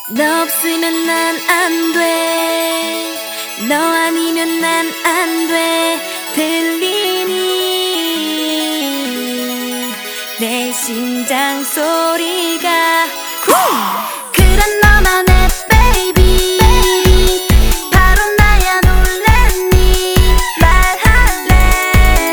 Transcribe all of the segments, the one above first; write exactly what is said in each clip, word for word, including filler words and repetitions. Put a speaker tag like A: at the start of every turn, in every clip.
A: 너 없으면 난 안 돼. 너 아니면 난 안 돼. 들리니 내 심장 소리가 그런 너만의 baby 바로 나야. 놀랬니? 말할래.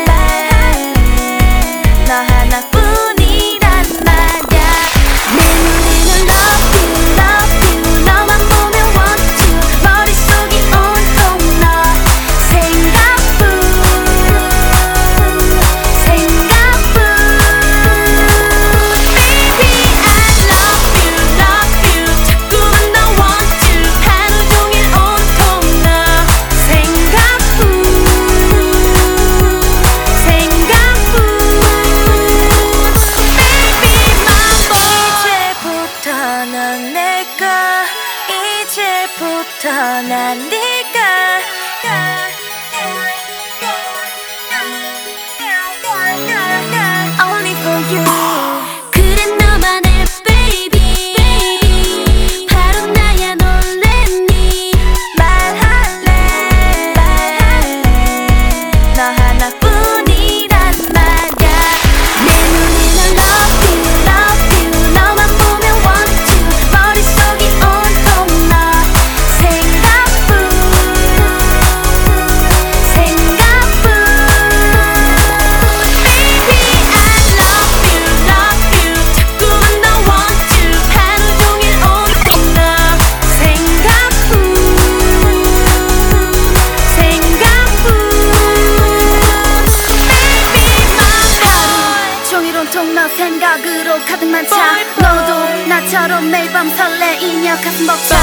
A: 너 하나뿐이란 말야. 내 눈에는 love you love you 너만 보면 want to 머릿속이 온통 너 생각뿐 생각뿐. Baby I love you love you 자꾸만 너 want to 하루 종일 온통 너 생각뿐 생각뿐. 이제부터 넌 내가 이제부터 난 네가 Only for you. 그래 너만의 baby 바로 나야. 놀랬니? 말할래. 너 하나뿐이란 말야. 내 눈에는 love you love you 너만 보면 want to 머릿속이 온통 너 생각뿐 생각뿐. Baby I love you love you 자꾸만 너 want to 하루 종일 온통 너 생각뿐 생각뿐. 종일 온통 너 생각으로 가득만 차. 너도 나처럼 매일 밤 설레이며 가슴 벅차.